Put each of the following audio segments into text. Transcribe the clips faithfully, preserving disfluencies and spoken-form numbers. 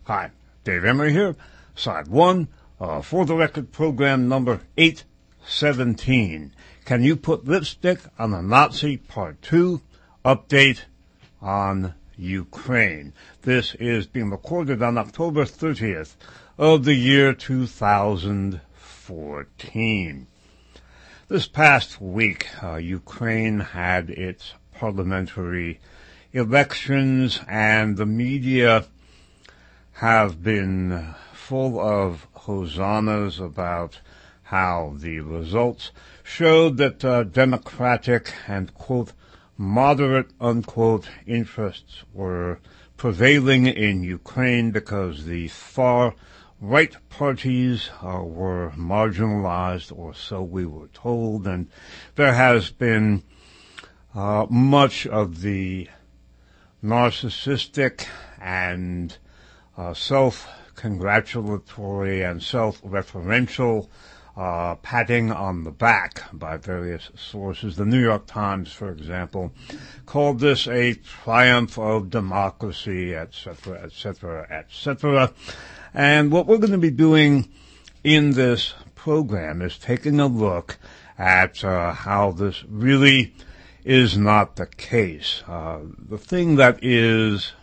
Hi, Dave Emery here, side one, uh, for the record program number eight seventeen. Can you put lipstick on a Nazi? Part two, update on Ukraine. This is being recorded on October thirtieth of the year two thousand fourteen. This past week, uh, Ukraine had its parliamentary elections, and the media have been full of hosannas about how the results showed that uh, democratic and, quote, moderate, unquote, interests were prevailing in Ukraine because the far-right parties uh, were marginalized, or so we were told, and there has been uh, much of the narcissistic and Uh, self-congratulatory and self-referential uh, patting on the back by various sources. The New York Times, for example, called this a triumph of democracy, et cetera, et cetera, et cetera. And what we're going to be doing in this program is taking a look at uh, how this really is not the case. Uh, the thing that is,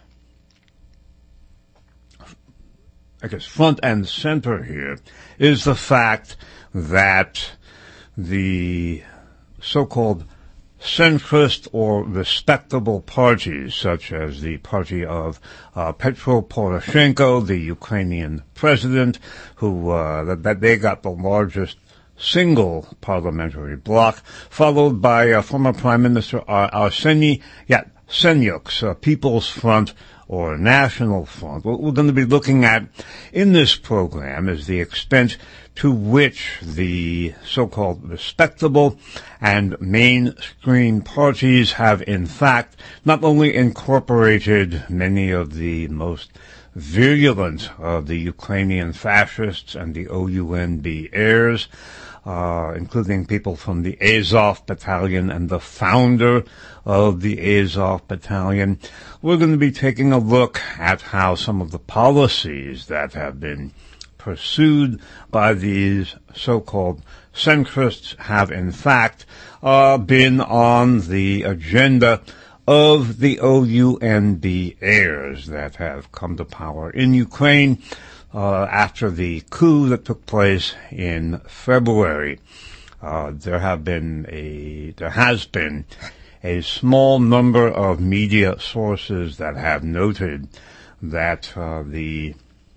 I guess, front and center here is the fact that the so-called centrist or respectable parties, such as the party of uh, Petro Poroshenko, the Ukrainian president, who uh, that, that they got the largest single parliamentary bloc, followed by uh, former Prime Minister uh, Arseny Yatsenyuk's uh, People's Front, or National Front. What we're going to be looking at in this program is the extent to which the so-called respectable and mainstream parties have, in fact, not only incorporated many of the most virulent of the Ukrainian fascists and the O U N B heirs, Uh, including people from the Azov Battalion and the founder of the Azov Battalion. We're going to be taking a look at how some of the policies that have been pursued by these so-called centrists have, in fact, uh, been on the agenda of the O U N B heirs that have come to power in Ukraine Uh, after the coup that took place in February. Uh, there have been a, there has been a small number of media sources that have noted that uh, the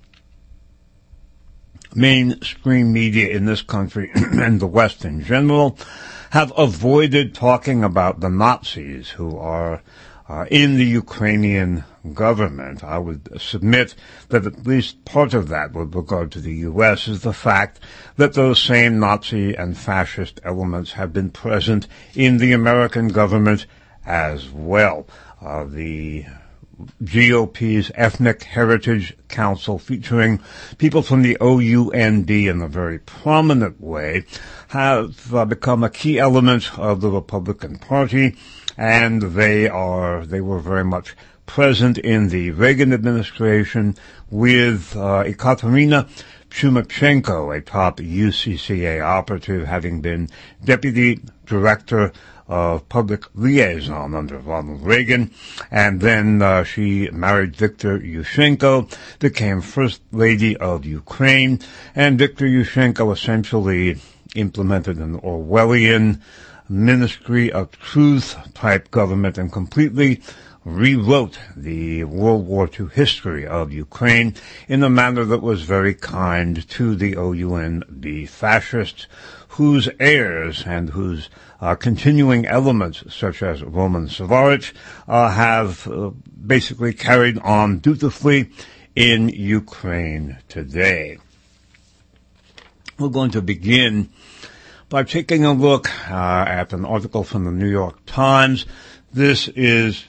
mainstream media in this country and the West in general have avoided talking about the Nazis who are uh, in the Ukrainian government. I would submit that at least part of that with regard to the U S is the fact that those same Nazi and fascist elements have been present in the American government as well. Uh, the G O P's Ethnic Heritage Council, featuring people from the O U N B in a very prominent way, have uh, become a key element of the Republican Party, and they are, they were very much present in the Reagan administration with uh, Ekaterina Chumachenko, a top U C C A operative, having been deputy director of public liaison under Ronald Reagan, and then uh, she married Viktor Yushchenko, became First Lady of Ukraine, and Viktor Yushchenko essentially implemented an Orwellian Ministry of Truth type government and completely rewrote the World War Two history of Ukraine in a manner that was very kind to the O U N B fascists, whose heirs and whose uh, continuing elements, such as Roman Savarich, uh, have uh, basically carried on dutifully in Ukraine today. We're going to begin by taking a look uh, at an article from the New York Times. This is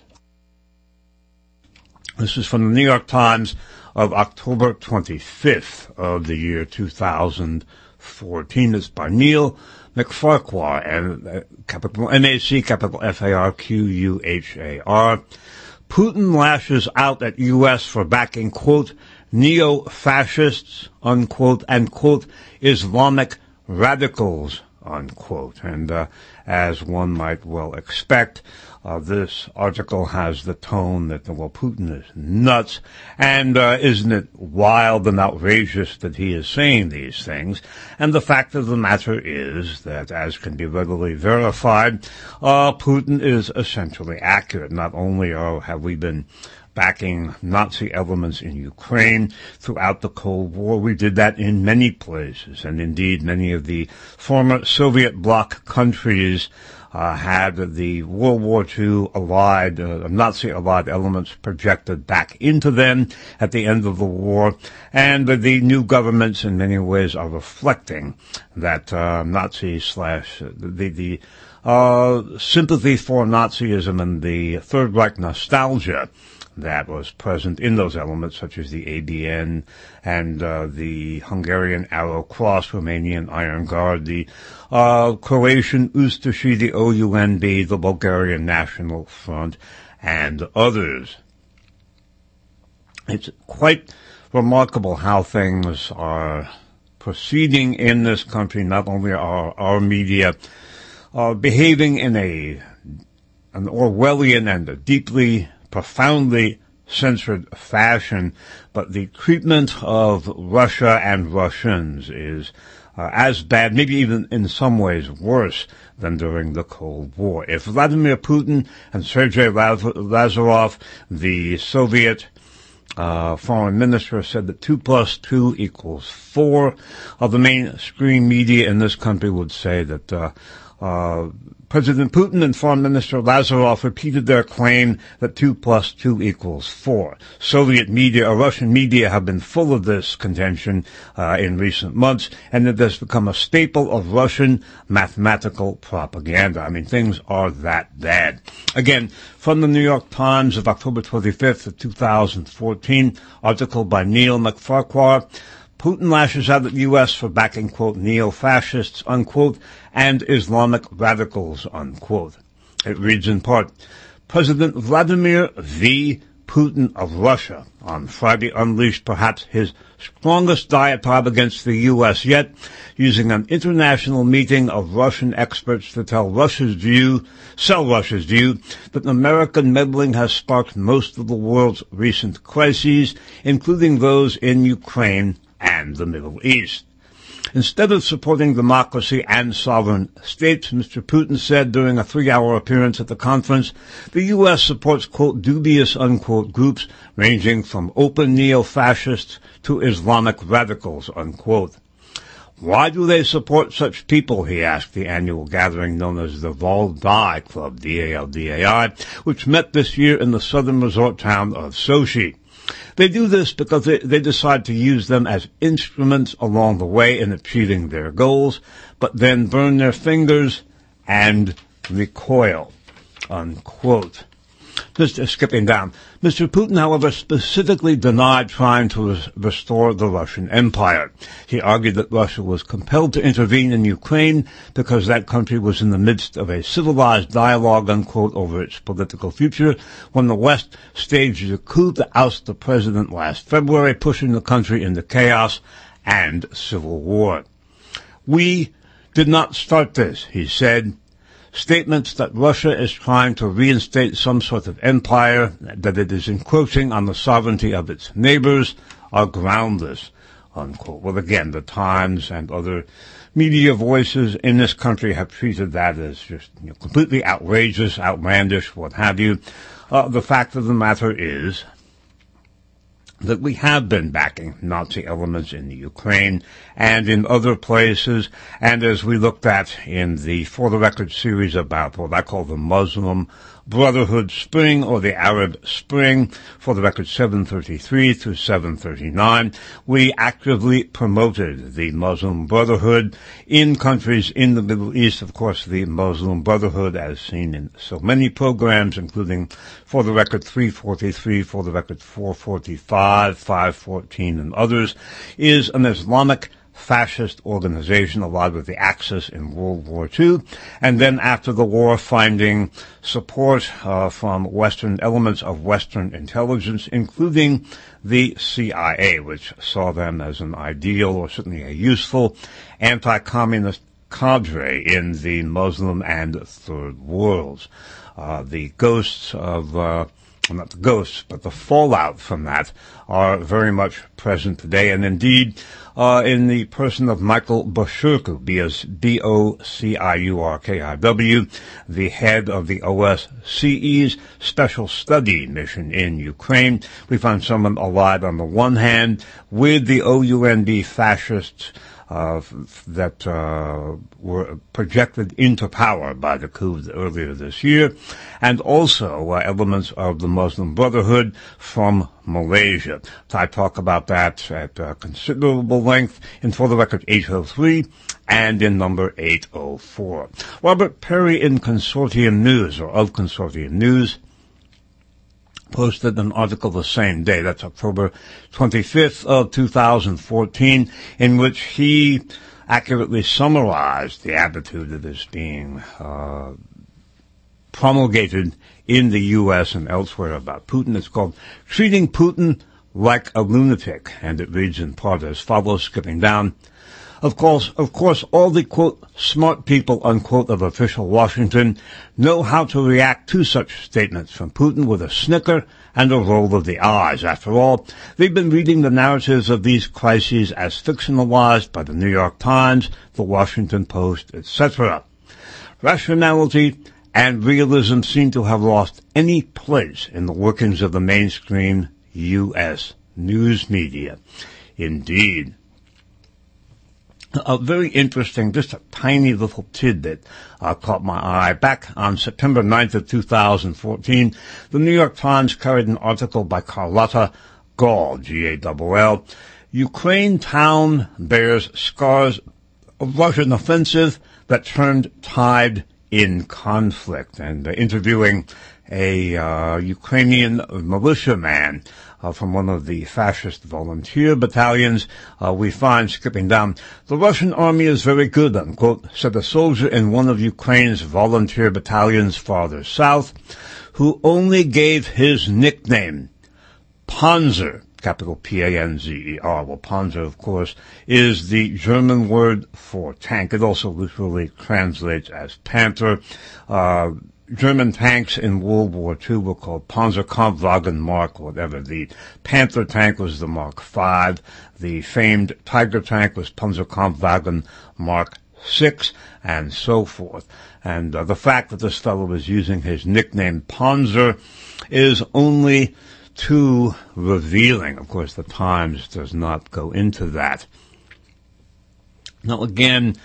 This is from the New York Times of October twenty-fifth of the year two thousand fourteen. It's by Neil MacFarquhar, and uh, capital M A C, capital F A R Q U H A R. Putin lashes out at U S for backing, quote, neo-fascists, unquote, and, quote, Islamic radicals, unquote. And uh, as one might well expect, uh, this article has the tone that, well, Putin is nuts, and uh, isn't it wild and outrageous that he is saying these things? And the fact of the matter is that, as can be readily verified, uh, Putin is essentially accurate. Not only are, have we been backing Nazi elements in Ukraine throughout the Cold War. We did that in many places, and indeed many of the former Soviet bloc countries uh, had the World War Two allied, uh, Nazi-allied elements projected back into them at the end of the war, and uh, the new governments in many ways are reflecting that uh, Nazi slash the the uh, sympathy for Nazism and the Third Reich nostalgia that was present in those elements, such as the A B N and uh, the Hungarian Arrow Cross, Romanian Iron Guard, the uh, Croatian Ustashi, the O U N B, the Bulgarian National Front, and others. It's quite remarkable how things are proceeding in this country. Not only are our media uh, behaving in a an Orwellian and a deeply profoundly censored fashion, but the treatment of Russia and Russians is uh, as bad, maybe even in some ways worse than during the Cold War. If Vladimir Putin and Sergei Lavrov, the Soviet uh, foreign minister, said that two plus two equals four, uh, the mainstream media in this country would say that uh, uh, President Putin and Foreign Minister Lavrov repeated their claim that two plus two equals four. Soviet media or Russian media have been full of this contention uh, in recent months, and it has become a staple of Russian mathematical propaganda. I mean, things are that bad. Again, from the New York Times of October twenty-fifth of two thousand fourteen, article by Neil McFarquhar. Putin lashes out at the U S for backing, quote, neo-fascists, unquote, and Islamic radicals, unquote. It reads in part, President Vladimir V. Putin of Russia on Friday unleashed perhaps his strongest diatribe against the U S yet, using an international meeting of Russian experts to tell Russia's view, sell Russia's view, that American meddling has sparked most of the world's recent crises, including those in Ukraine and the Middle East. Instead of supporting democracy and sovereign states, Mister Putin said during a three-hour appearance at the conference, the U S supports, quote, dubious, unquote, groups ranging from open neo-fascists to Islamic radicals, unquote. Why do they support such people, he asked the annual gathering known as the Valdai Club, D A L D A I, which met this year in the southern resort town of Sochi. They do this because they, they decide to use them as instruments along the way in achieving their goals, but then burn their fingers and recoil, unquote. Mister Skipping down. Mister Putin, however, specifically denied trying to res- restore the Russian Empire. He argued that Russia was compelled to intervene in Ukraine because that country was in the midst of a civilized dialogue, unquote, over its political future when the West staged a coup to oust the president last February, pushing the country into chaos and civil war. We did not start this, he said. Statements that Russia is trying to reinstate some sort of empire, that it is encroaching on the sovereignty of its neighbors, are groundless, unquote. Well, again, the Times and other media voices in this country have treated that as just, you know, completely outrageous, outlandish, what have you. Uh, the fact of the matter is that we have been backing Nazi elements in the Ukraine and in other places, and as we looked at in the For the Record series about what I call the Muslim Brotherhood Spring or the Arab Spring, For the Record seven thirty-three through seven thirty-nine, we actively promoted the Muslim Brotherhood in countries in the Middle East. Of course, the Muslim Brotherhood, as seen in so many programs, including For the Record three forty-three, For the Record four forty-five, five fourteen, and others, is an Islamic fascist organization allied with the Axis in World War Two, and then after the war finding support uh, from Western elements of Western intelligence, including the C I A, which saw them as an ideal or certainly a useful anti-communist cadre in the Muslim and Third Worlds. Uh, the ghosts of, uh, well, not the ghosts, but the fallout from that are very much present today, and indeed, uh, in the person of Michael Bociurkiw, B O C I U R K I W, the head of the O S C E's Special Study Mission in Ukraine. We find someone allied on the one hand with the O U N B fascists, Uh, that uh, were projected into power by the coup earlier this year, and also uh, elements of the Muslim Brotherhood from Malaysia. I talk about that at uh, considerable length in For the Record eight oh three and in number eight oh four. Robert Perry in Consortium News, or of Consortium News, posted an article the same day, that's October twenty-fifth of two thousand fourteen, in which he accurately summarized the attitude that is being uh, promulgated in the U S and elsewhere about Putin. It's called Treating Putin Like a Lunatic, and it reads in part as follows, skipping down. Of course, of course, all the, quote, smart people, unquote, of official Washington know how to react to such statements from Putin with a snicker and a roll of the eyes. After all, they've been reading the narratives of these crises as fictionalized by the New York Times, the Washington Post, et cetera. Rationality and realism seem to have lost any place in the workings of the mainstream U S news media. Indeed. A very interesting, just a tiny little tidbit uh, caught my eye. Back on September ninth of two thousand fourteen, the New York Times carried an article by Carlotta Gall, G A L L. Ukraine town bears scars of Russian offensive that turned tide in conflict. And uh, interviewing a uh, Ukrainian militiaman Uh, from one of the fascist volunteer battalions, uh, we find, skipping down, the Russian army is very good, unquote, said a soldier in one of Ukraine's volunteer battalions farther south, who only gave his nickname, Panzer, capital P A N Z E R. Well, Panzer, of course, is the German word for tank. It also literally translates as Panther. Uh, German tanks in World War Two were called Panzerkampfwagen Mark, whatever. The Panther tank was the Mark five. The famed Tiger tank was Panzerkampfwagen Mark six, and so forth. And uh, the fact that this fellow is using his nickname Panzer is only too revealing. Of course, the Times does not go into that. Now, again,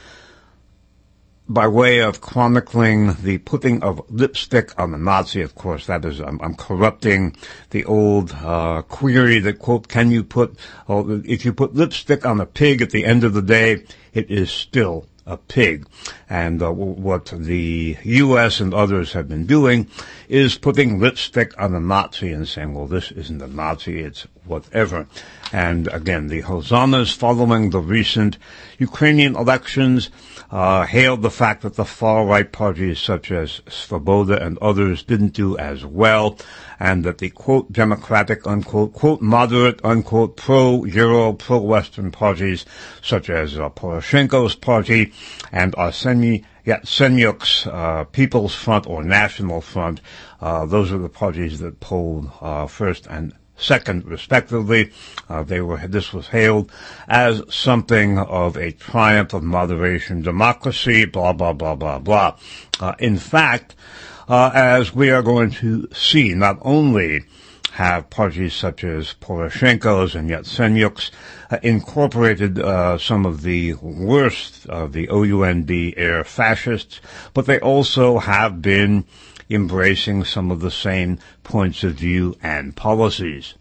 by way of chronicling the putting of lipstick on the Nazi, of course, that is, I'm, I'm corrupting the old uh, query that, quote, can you put, oh, if you put lipstick on a pig at the end of the day, it is still a pig. And uh, what the U S and others have been doing is putting lipstick on a Nazi and saying, well, this isn't a Nazi, it's whatever. And again, the hosannas following the recent Ukrainian elections uh, hailed the fact that the far-right parties such as Svoboda and others didn't do as well, and that the, quote, democratic, unquote, quote, moderate, unquote, pro-Euro, pro-Western parties such as uh, Poroshenko's party and Arseniy Yatsenyuk's uh, People's Front or National Front, uh, those are the parties that polled uh, first and second, respectively. Uh, they were, this was hailed as something of a triumph of moderation democracy, blah, blah, blah, blah, blah. Uh, in fact, uh, as we are going to see, not only have parties such as Poroshenko's and Yatsenyuk's uh, incorporated uh, some of the worst of the O U N B era fascists, but they also have been embracing some of the same points of view and policies.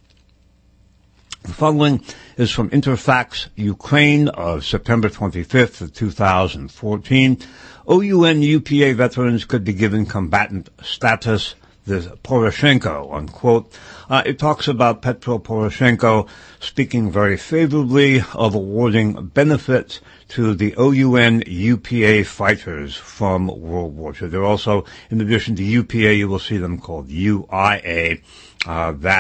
The following is from Interfax Ukraine of September twenty-fifth of two thousand fourteen. O U N U P A veterans could be given combatant status, the Poroshenko, unquote. Uh, it talks about Petro Poroshenko speaking very favorably of awarding benefits to the O U N U P A fighters from World War Two. They're also, in addition to U P A, you will see them called U I A. Uh, that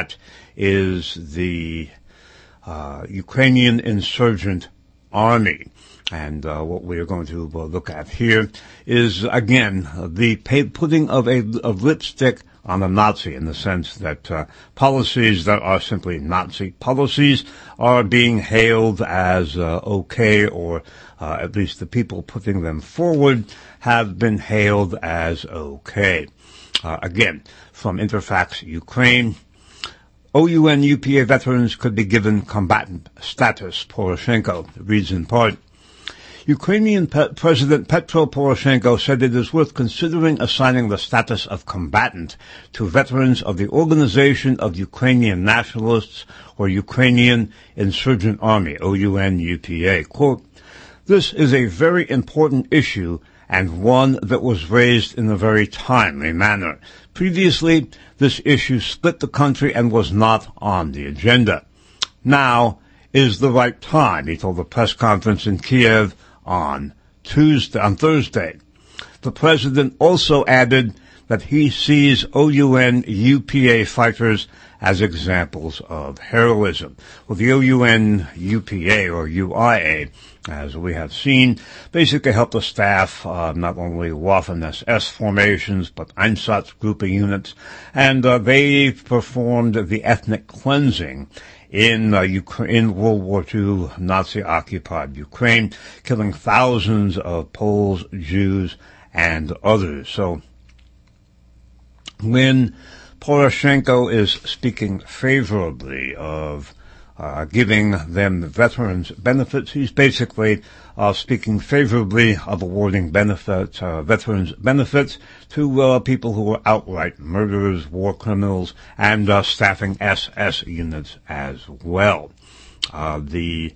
is the uh, Ukrainian insurgent army. And uh, what we are going to uh, look at here is, again, the pay- putting of a of lipstick on a Nazi, in the sense that uh, policies that are simply Nazi policies are being hailed as uh, okay, or uh, at least the people putting them forward have been hailed as okay. Uh, again, from Interfax Ukraine, O U N U P A veterans could be given combatant status, Poroshenko reads in part. Ukrainian Pe- President Petro Poroshenko said it is worth considering assigning the status of combatant to veterans of the Organization of Ukrainian Nationalists, or Ukrainian Insurgent Army, O U N U P A. Quote, "This is a very important issue and one that was raised in a very timely manner. Previously, this issue split the country and was not on the agenda. Now is the right time," he told a press conference in Kiev on Tuesday, on Thursday. The president also added that he sees O U N U P A fighters as examples of heroism. Well, the O U N U P A, or U I A, as we have seen, basically helped the staff uh, not only Waffen S S formations, but Einsatzgruppe units, and uh, they performed the ethnic cleansing in uh, Ukraine, in World War Two Nazi-occupied Ukraine, killing thousands of Poles, Jews, and others. So when Poroshenko is speaking favorably of uh, giving them veterans benefits, he's basically uh, speaking favorably of awarding benefits, uh, veterans benefits to uh, people who are outright murderers, war criminals, and uh, staffing S S units as well. Uh, the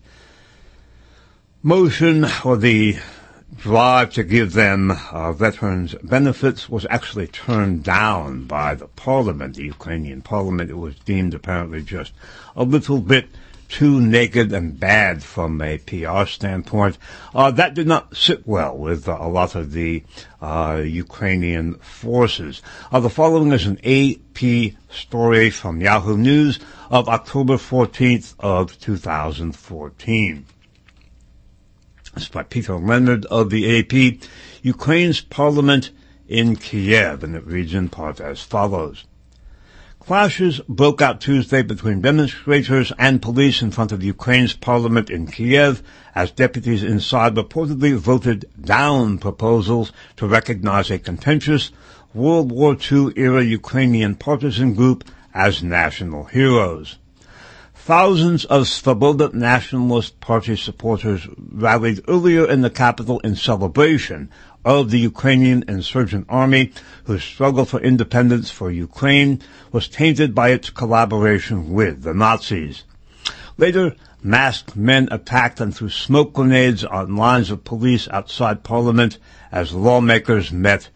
motion, or the drive to give them uh, veterans benefits, was actually turned down by the parliament, the Ukrainian parliament. It was deemed apparently just a little bit too naked and bad from a P R standpoint. Uh, that did not sit well with uh, a lot of the uh, Ukrainian forces. Uh, the following is an A P story from Yahoo News of October fourteenth of two thousand fourteen. It's by Peter Leonard of the A P. Ukraine's parliament in Kiev, and it reads in part as follows. Clashes broke out Tuesday between demonstrators and police in front of Ukraine's parliament in Kiev as deputies inside reportedly voted down proposals to recognize a contentious World War Two-era Ukrainian partisan group as national heroes. Thousands of Svoboda Nationalist Party supporters rallied earlier in the capital in celebration of the Ukrainian insurgent army, whose struggle for independence for Ukraine was tainted by its collaboration with the Nazis. Later, masked men attacked and threw smoke grenades on lines of police outside Parliament as lawmakers met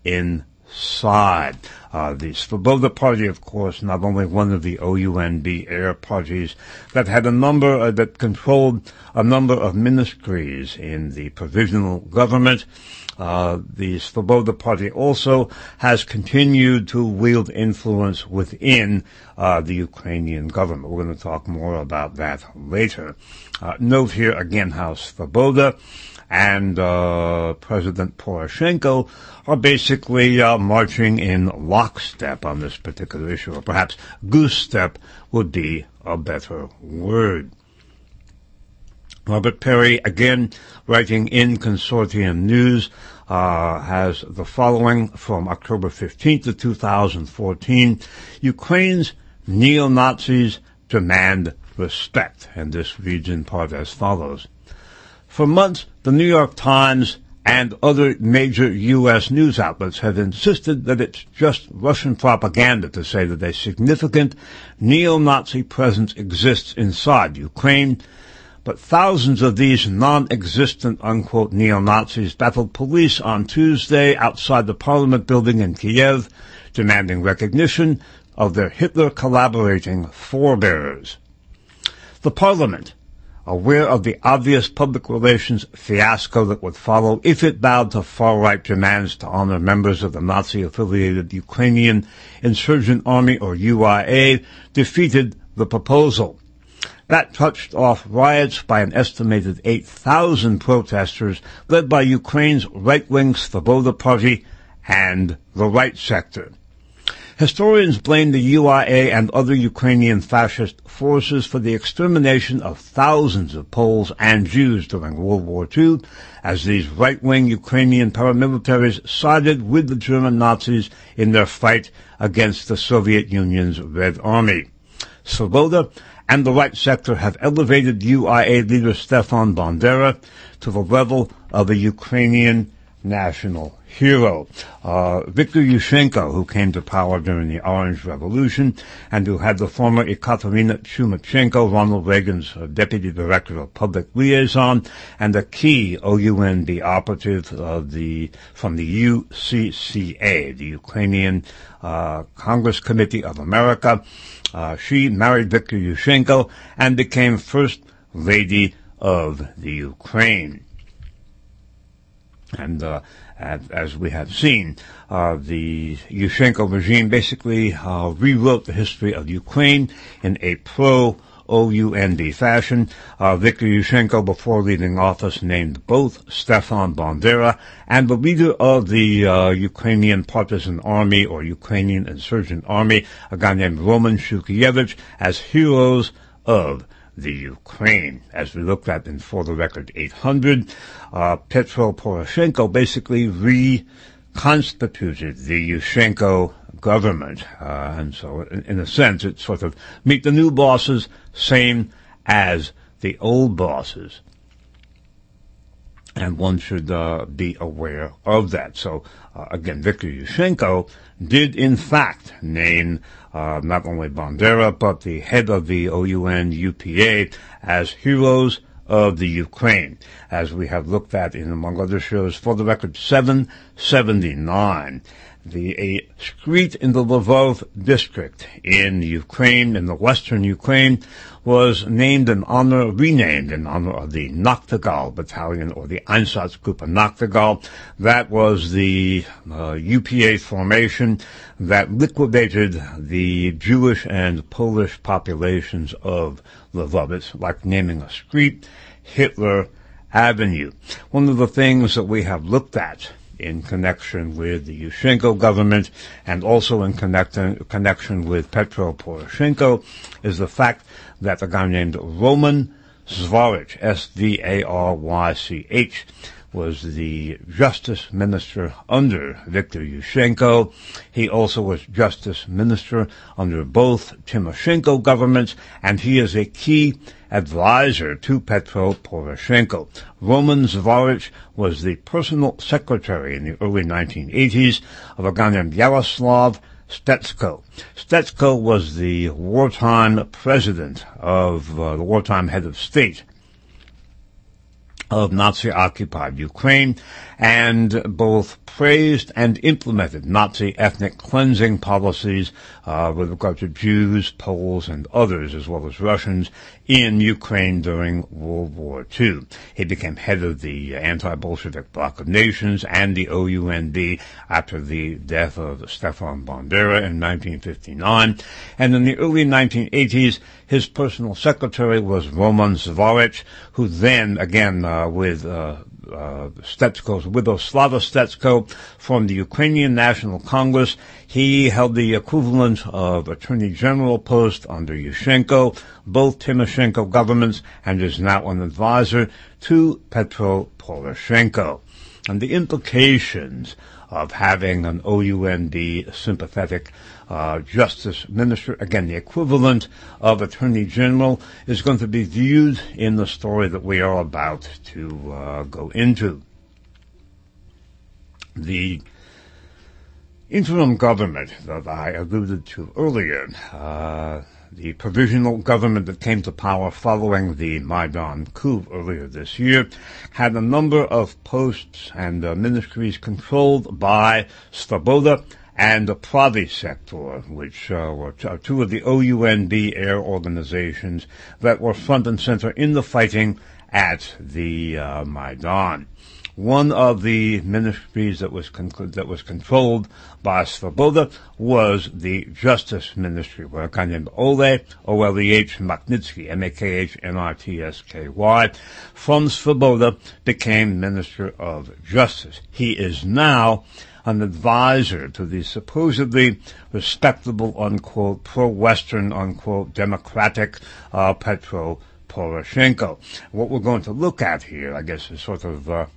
inside. Uh, the Svoboda Party, of course, not only one of the O U N B air parties that had a number, uh, that controlled a number of ministries in the provisional government. Uh, the Svoboda Party also has continued to wield influence within uh, the Ukrainian government. We're going to talk more about that later. Uh, note here again how Svoboda and uh, President Poroshenko are basically uh, marching in lockstep on this particular issue, or perhaps goose step would be a better word. Robert Perry, again writing in Consortium News, uh, has the following from October fifteenth of two thousand fourteen. Ukraine's neo-Nazis demand respect, and this reads in part as follows. For months, the New York Times and other major U S news outlets have insisted that it's just Russian propaganda to say that a significant neo-Nazi presence exists inside Ukraine, but thousands of these non-existent, unquote, neo-Nazis battled police on Tuesday outside the Parliament building in Kiev, demanding recognition of their Hitler-collaborating forebearers. The Parliament, aware of the obvious public relations fiasco that would follow if it bowed to far-right demands to honor members of the Nazi-affiliated Ukrainian Insurgent Army, or U I A, defeated the proposal. That touched off riots by an estimated eight thousand protesters led by Ukraine's right-wing Svoboda party and the right sector. Historians blame the U I A and other Ukrainian fascist forces for the extermination of thousands of Poles and Jews during World War Two, as these right-wing Ukrainian paramilitaries sided with the German Nazis in their fight against the Soviet Union's Red Army. Svoboda and the right sector have elevated U I A leader Stefan Bandera to the level of a Ukrainian national hero. Uh, Viktor Yushchenko, who came to power during the Orange Revolution and who had the former Ekaterina Chumachenko, Ronald Reagan's uh, deputy director of public liaison, and a key O U N B operative of the from the U C C A, the Ukrainian uh, Congress Committee of America. Uh, she married Viktor Yushchenko and became First Lady of the Ukraine. And uh, as we have seen, uh, the Yushchenko regime basically uh, rewrote the history of Ukraine in a pro-O U N B fashion. Uh, Viktor Yushchenko, before leaving office, named both Stefan Bandera and the leader of the uh, Ukrainian Partisan Army, or Ukrainian Insurgent Army, a guy named Roman Shukeyevich, as heroes of the Ukraine. As we looked at in For the Record eight hundred, uh, Petro Poroshenko basically reconstituted the Yushchenko government. Uh, and so, in, in a sense, it's sort of meet the new bosses, same as the old bosses. And one should uh, be aware of that. So, uh, again, Viktor Yushchenko did, in fact, name uh, not only Bandera, but the head of the O U N U P A as heroes of the Ukraine, as we have looked at in, among other shows, For the Record seven seventy-nine. The a street in the Lvov district in Ukraine, in the western Ukraine, was named in honor, renamed in honor of the Nakhtagal Battalion, or the Einsatzgruppe Nakhtagal. That was the uh, U P A formation that liquidated the Jewish and Polish populations of Lvov. It's like naming a street Hitler Avenue. One of the things that we have looked at in connection with the Yushchenko government and also in connect- connection with Petro Poroshenko is the fact that a guy named Roman Svarych, S V A R Y C H, was the justice minister under Viktor Yushchenko. He also was justice minister under both Timoshenko governments, and he is a key advisor to Petro Poroshenko. Roman Svarych was the personal secretary in the early nineteen eighties of a guy named Yaroslav Stetsko. Stetsko was the wartime president of uh, the wartime head of state of Nazi-occupied Ukraine, and both praised and implemented Nazi ethnic cleansing policies uh, with regard to Jews, Poles, and others, as well as Russians, in Ukraine during World War Two. He became head of the anti-Bolshevik Bloc of Nations and the O U N B after the death of Stefan Bandera in nineteen fifty-nine, and in the early nineteen eighties, his personal secretary was Roman Svarych, who then, again, uh, with uh, uh, Stetsko's widow, Slava Stetsko, from the Ukrainian National Congress, he held the equivalent of Attorney General post under Yushchenko, both Timoshenko governments, and is now an advisor to Petro Poroshenko. And the implications of having an O U N B sympathetic uh, justice minister, again, the equivalent of Attorney General, is going to be viewed in the story that we are about to uh, go into. The interim government that I alluded to earlier, uh, the provisional government that came to power following the Maidan coup earlier this year, had a number of posts and uh, ministries controlled by Svoboda and the Pravi Sector, which uh, were t- two of the O U N B air organizations that were front and center in the fighting at the uh, Maidan. One of the ministries that was con- that was controlled by Svoboda was the Justice Ministry, where a guy named Ole, O L E H Magnitsky, M A K H N R T S K Y, from Svoboda became Minister of Justice. He is now an advisor to the supposedly respectable, unquote, pro-Western, unquote, democratic uh, Petro Poroshenko. What we're going to look at here, I guess, is sort of uh,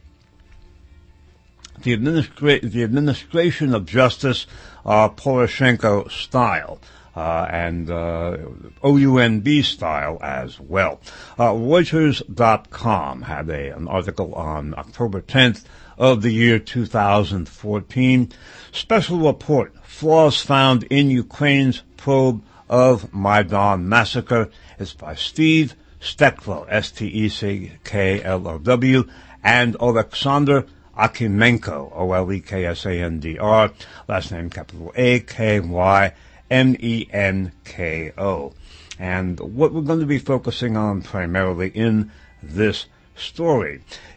the, administra- the administration of justice uh, Poroshenko style. Uh, and uh, O U N B style as well. Uh, Reuters dot com had a, an article on October tenth of the year two thousand fourteen. Special report, flaws found in Ukraine's probe of Maidan massacre. It's by Steve Steklow, S T E C K L O W, and Alexander Akimenko, O L E K S A N D R, last name capital A K Y M E N K O. And what we're going to be focusing on primarily in this story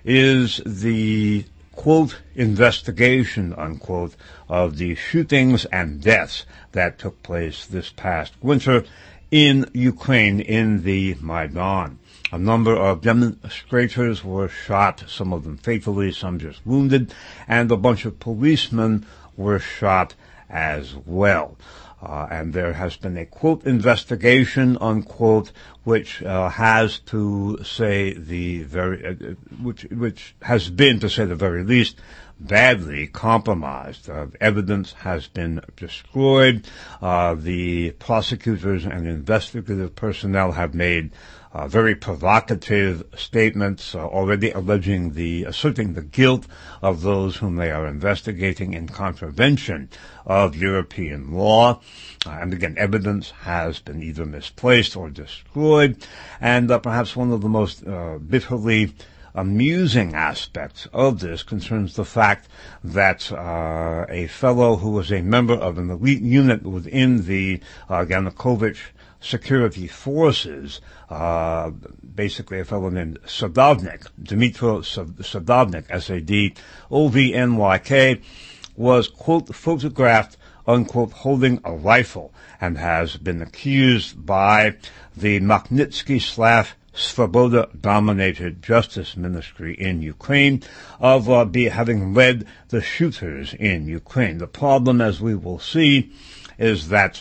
is the, quote, investigation, unquote, of the shootings and deaths that took place this past winter in Ukraine in the Maidan. A number of demonstrators were shot, some of them fatally, some just wounded, and a bunch of policemen were shot as well. Uh, and there has been a, quote, investigation, unquote, which uh, has to say the very, uh, which which has been, to say the very least, badly compromised. Uh, evidence has been destroyed. Uh, the prosecutors and investigative personnel have made uh, very provocative statements, uh, already alleging the, asserting the guilt of those whom they are investigating in contravention of European law. Uh, and again, evidence has been either misplaced or destroyed. And uh, perhaps one of the most uh, bitterly amusing aspects of this concerns the fact that uh, a fellow who was a member of an elite unit within the uh, Yanukovych security forces, uh, basically a fellow named Sadovnik, Dmitro Sadovnik, S A D O V N Y K, was, quote, photographed, unquote, holding a rifle, and has been accused by the Magnitsky slash Svoboda-dominated Justice Ministry in Ukraine of uh, be, having led the shooters in Ukraine. The problem, as we will see, is that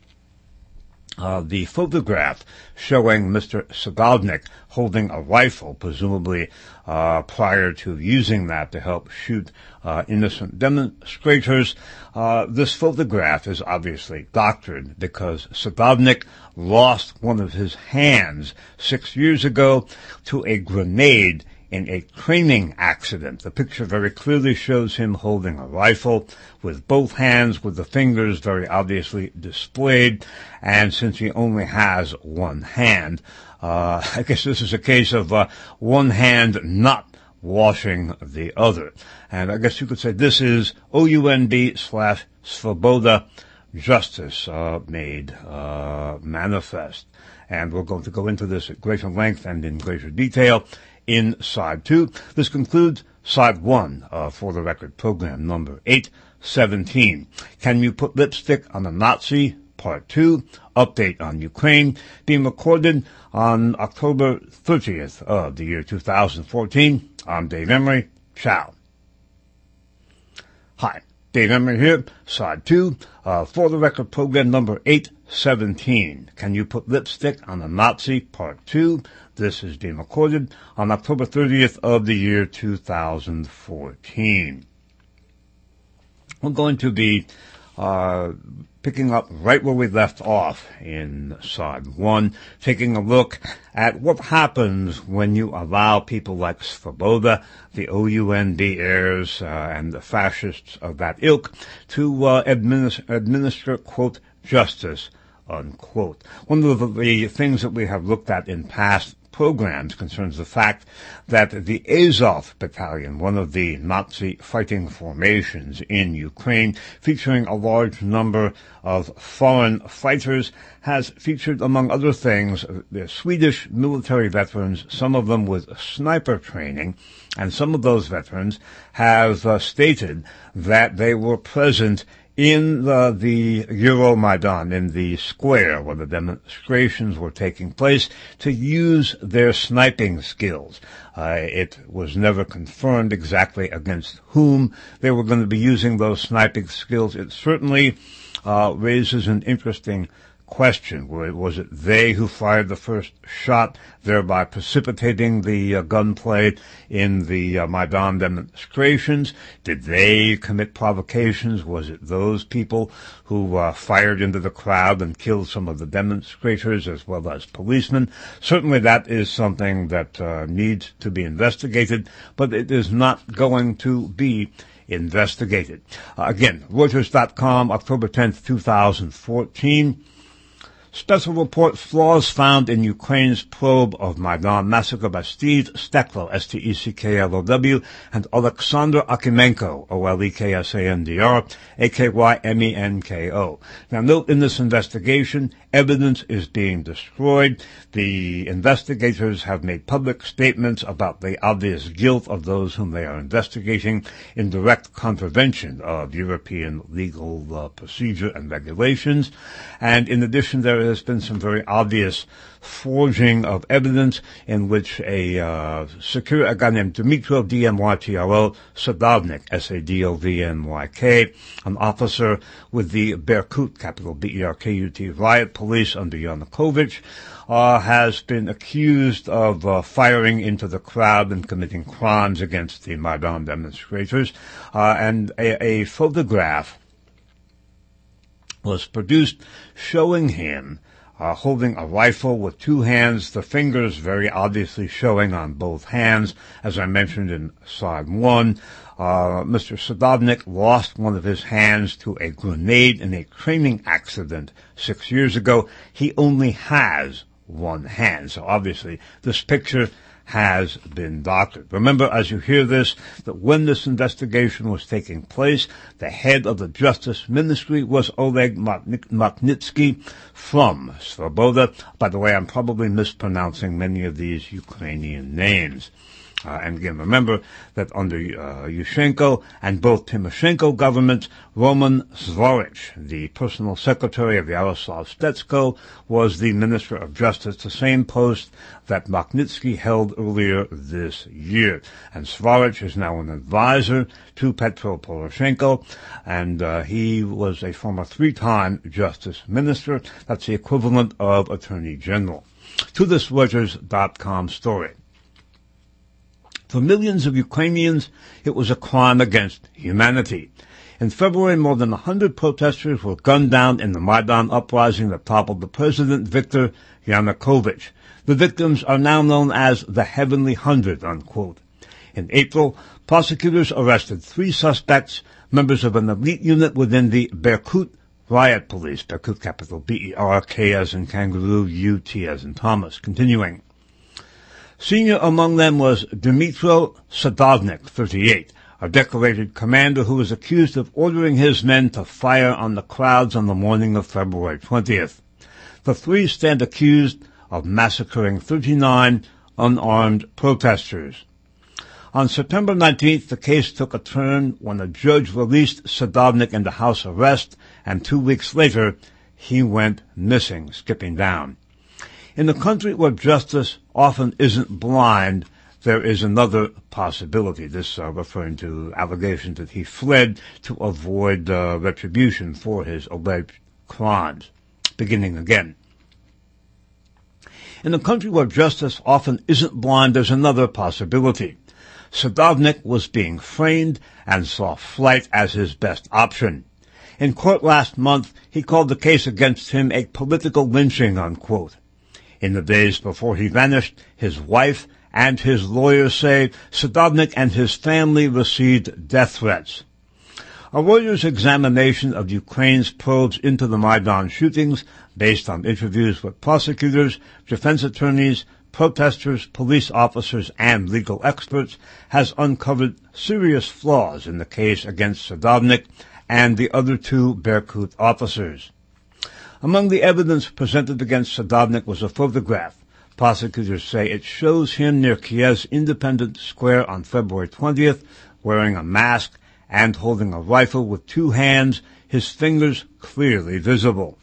uh, the photograph showing Mister Sadovnik holding a rifle, presumably uh, prior to using that to help shoot uh, innocent demonstrators, uh, this photograph is obviously doctored because Sadovnik lost one of his hands six years ago to a grenade in a training accident. The picture very clearly shows him holding a rifle with both hands, with the fingers very obviously displayed, and since he only has one hand, uh, I guess this is a case of uh, one hand not washing the other. And I guess you could say this is O U N B slash Svoboda justice uh, made uh, manifest. And we're going to go into this at greater length and in greater detail in side two. This concludes side one uh, for the record program number eight seventeen. Can you put lipstick on a Nazi? Part two, update on Ukraine, being recorded on October thirtieth of the year two thousand fourteen. I'm Dave Emery. Ciao. Hi, Dave Emery here, side two, uh, for the record program number eight seventeen. Can you put lipstick on a Nazi? Part two. This is being recorded on October thirtieth of the year two thousand fourteen. We're going to be uh, picking up right where we left off in side one, taking a look at what happens when you allow people like Svoboda, the O U N B heirs, uh, and the fascists of that ilk to uh, administer, administer, quote, justice, unquote. One of the things that we have looked at in past programs concerns the fact that the Azov Battalion, one of the Nazi fighting formations in Ukraine, featuring a large number of foreign fighters, has featured, among other things, the Swedish military veterans, some of them with sniper training, and some of those veterans have uh, stated that they were present in the, the Euromaidan, in the square where the demonstrations were taking place, to use their sniping skills. Uh, it was never confirmed exactly against whom they were going to be using those sniping skills. It certainly uh, raises an interesting question. Was it they who fired the first shot, thereby precipitating the uh, gunplay in the uh, Maidan demonstrations? Did they commit provocations? Was it those people who uh, fired into the crowd and killed some of the demonstrators as well as policemen? Certainly that is something that uh, needs to be investigated, but it is not going to be investigated. Uh, again, Reuters dot com, October tenth, two thousand fourteen. Special report: flaws found in Ukraine's probe of Maidan massacre by Steve Steklow, S T E C K L O W, and Alexander Akimenko, O L E K S A N D R, A K Y M E N K O. Now note, in this investigation, evidence is being destroyed. The investigators have made public statements about the obvious guilt of those whom they are investigating, in direct contravention of European legal uh, procedure and regulations. And in addition, there has been some very obvious forging of evidence in which a uh, secure, a guy named Dmitro, D M Y T R O, Sadovnik, S A D O V N Y K, an officer with the Berkut, capital B E R K U T, riot police under Yanukovych, uh, has been accused of uh, firing into the crowd and committing crimes against the Maidan demonstrators. Uh, and a, a photograph was produced showing him uh, holding a rifle with two hands, the fingers very obviously showing on both hands. As I mentioned in side one, uh, Mister Sadovnik lost one of his hands to a grenade in a training accident six years ago. He only has one hand. So obviously this picture has been doctored. Remember, as you hear this, that when this investigation was taking place, the head of the Justice Ministry was Oleg Magnitsky from Svoboda. By the way, I'm probably mispronouncing many of these Ukrainian names. Uh, and again, remember that under uh, Yushchenko and both Tymoshenko governments, Roman Svarych, the personal secretary of Yaroslav Stetsko, was the Minister of Justice, the same post that Magnitsky held earlier this year. And Svarych is now an advisor to Petro Poroshenko, and uh, he was a former three-time Justice Minister. That's the equivalent of Attorney General. To this Reuters dot com story. For millions of Ukrainians, it was a crime against humanity. In February, more than one hundred protesters were gunned down in the Maidan uprising that toppled the president, Viktor Yanukovych. The victims are now known as the Heavenly Hundred, unquote. In April, prosecutors arrested three suspects, members of an elite unit within the Berkut riot police, Berkut capital B E R K as in kangaroo, U T as in Thomas. Continuing. Senior among them was Dmytro Sadovnik, thirty-eight, a decorated commander who was accused of ordering his men to fire on the crowds on the morning of February twentieth. The three stand accused of massacring thirty-nine unarmed protesters. On September nineteenth, the case took a turn when a judge released Sadovnik into house arrest, and two weeks later, he went missing, skipping down. In a country where justice often isn't blind, there is another possibility. This uh, referring to allegations that he fled to avoid uh, retribution for his alleged crimes. Beginning again. In a country where justice often isn't blind, there's another possibility. Sadovnik was being framed and saw flight as his best option. In court last month, he called the case against him a political lynching, unquote. In the days before he vanished, his wife and his lawyers say Sadovnik and his family received death threats. A Reuters examination of Ukraine's probes into the Maidan shootings, based on interviews with prosecutors, defense attorneys, protesters, police officers, and legal experts, has uncovered serious flaws in the case against Sadovnik and the other two Berkut officers. Among the evidence presented against Sadovnik was a photograph. Prosecutors say it shows him near Kiev's Independence Square on February twentieth, wearing a mask and holding a rifle with two hands, his fingers clearly visible.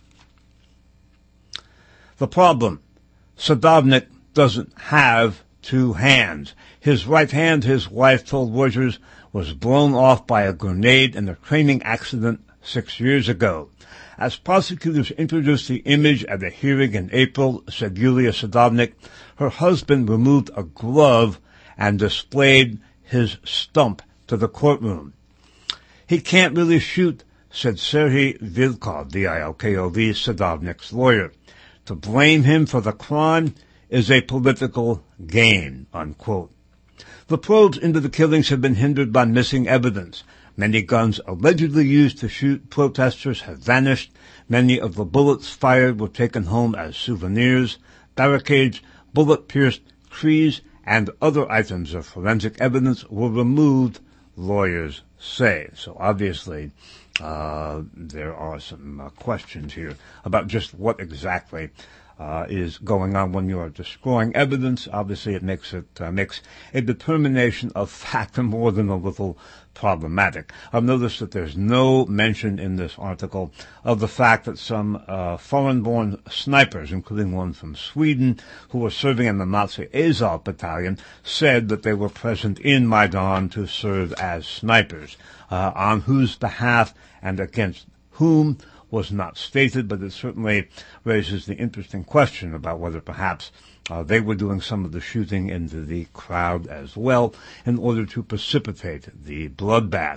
The problem: Sadovnik doesn't have two hands. His right hand, his wife told Reuters, was blown off by a grenade in a training accident six years ago. As prosecutors introduced the image at a hearing in April, said Yulia Sadovnik, her husband removed a glove and displayed his stump to the courtroom. He can't really shoot, said Serhiy Vilkov, V I L K O V, Sadovnik's lawyer. To blame him for the crime is a political game, unquote. The probes into the killings have been hindered by missing evidence. Many guns allegedly used to shoot protesters have vanished. Many of the bullets fired were taken home as souvenirs. Barricades, bullet-pierced trees, and other items of forensic evidence were removed, lawyers say. So obviously, uh, there are some uh, questions here about just what exactly Uh, is going on when you are destroying evidence. Obviously, it makes it uh, makes a determination of fact more than a little problematic. I've noticed that there's no mention in this article of the fact that some uh, foreign-born snipers, including one from Sweden, who were serving in the Nazi Azov battalion, said that they were present in Maidan to serve as snipers. Uh, on whose behalf and against whom was not stated, but it certainly raises the interesting question about whether perhaps uh, they were doing some of the shooting into the crowd as well in order to precipitate the bloodbath.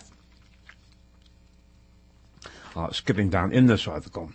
Uh, skipping down in this article,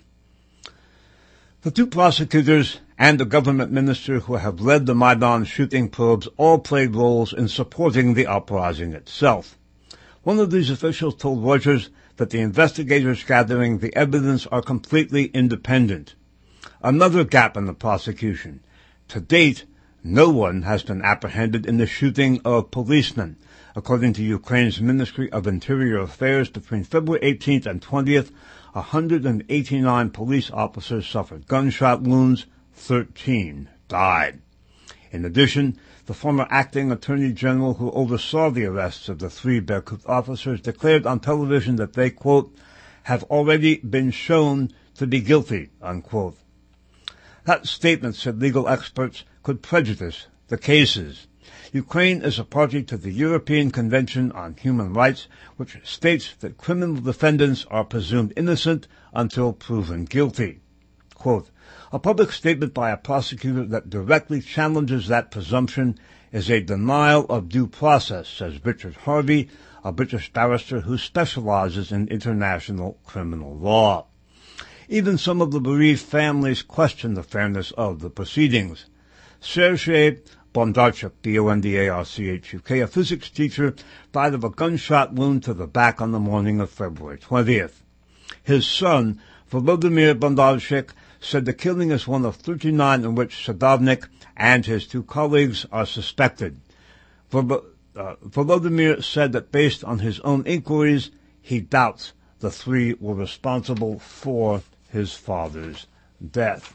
the two prosecutors and the government minister who have led the Maidan shooting probes all played roles in supporting the uprising itself. One of these officials told Reuters that the investigators gathering the evidence are completely independent. Another gap in the prosecution: to date, no one has been apprehended in the shooting of policemen. According to Ukraine's Ministry of Interior Affairs, between February eighteenth and twentieth, one hundred eighty-nine police officers suffered gunshot wounds, thirteen died. In addition, the former acting attorney general who oversaw the arrests of the three Berkut officers declared on television that they, quote, have already been shown to be guilty, unquote. That statement, said legal experts, could prejudice the cases. Ukraine is a party to the European Convention on Human Rights, which states that criminal defendants are presumed innocent until proven guilty. Quote, a public statement by a prosecutor that directly challenges that presumption is a denial of due process, says Richard Harvey, a British barrister who specializes in international criminal law. Even some of the bereaved families question the fairness of the proceedings. Sergei Bondarchuk, B O N D A R C H U K, a physics teacher, died of a gunshot wound to the back on the morning of February twentieth. His son, Volodymyr Bondarchuk, said the killing is one of thirty-nine in which Sadovnik and his two colleagues are suspected. Vol- uh, Volodymyr said that based on his own inquiries, he doubts the three were responsible for his father's death.